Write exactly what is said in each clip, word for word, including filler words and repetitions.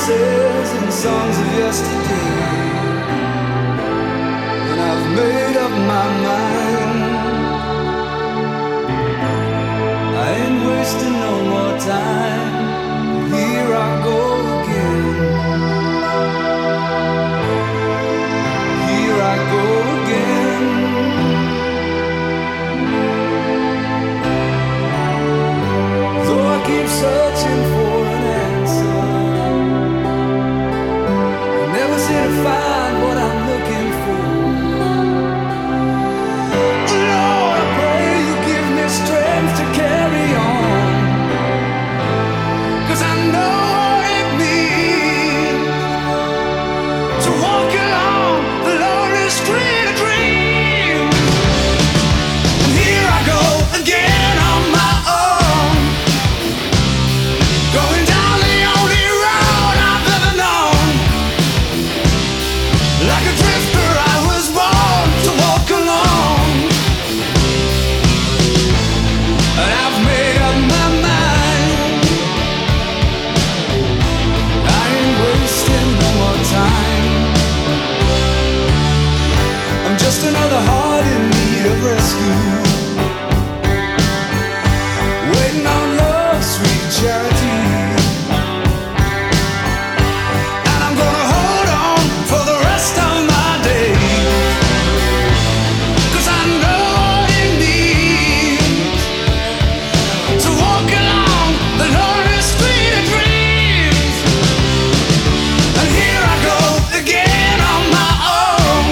promises and songs of yesterday, and I've made up my mind. I ain't wasting no more time. Here I go again. Here I go again. Though I keep searching for an answer, I never seem to find what I'm looking for. Lord, I pray you give me strength to carry on, 'cause I know what it means to walk along the lonely street of dreams. And here I go again on my own, going down the only road I've ever known. Like a drifter I was born to walk alone, and I've made up my mind. I ain't wasting no more time. I'm just another heart in need of rescue, waiting on love's sweet charity. And I'm gonna hold on for the rest of my days, 'cause I know what it means to walk along the lonely street of dreams. And here I go again on my own,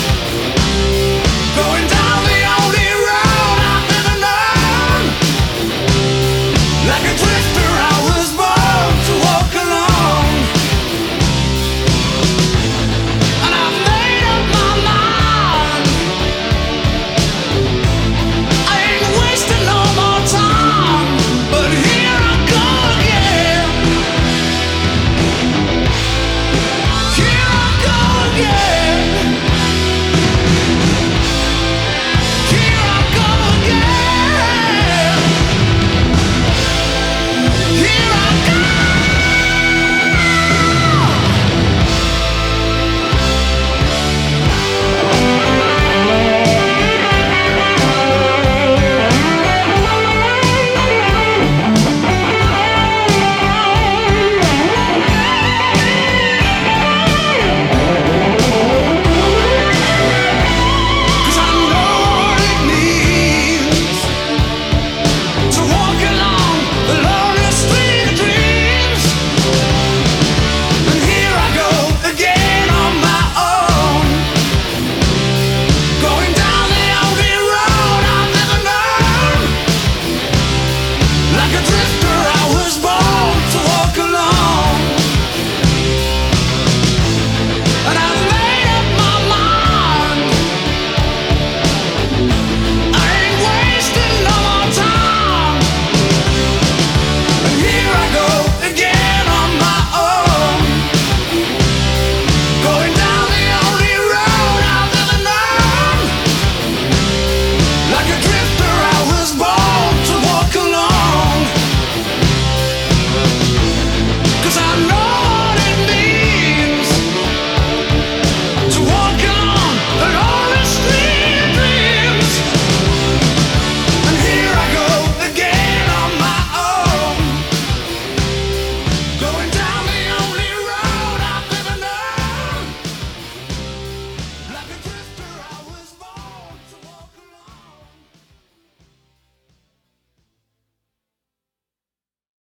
going down the only road I've ever known. Like a drifter I was born to walk alone, and I've made up my mind. I ain't wasting no more time, but here I go again. Here I go again. Here I go again. Here I go. Cause I know what it means to walk along the lonely street of dreams. And here I go again on my own, going down the only road I've ever known. Like a drifter I was born to walk alone, and I've made up my mind. I ain't wasting no more time. And here I go again on my own, going down the only road I've ever known. Like a drifter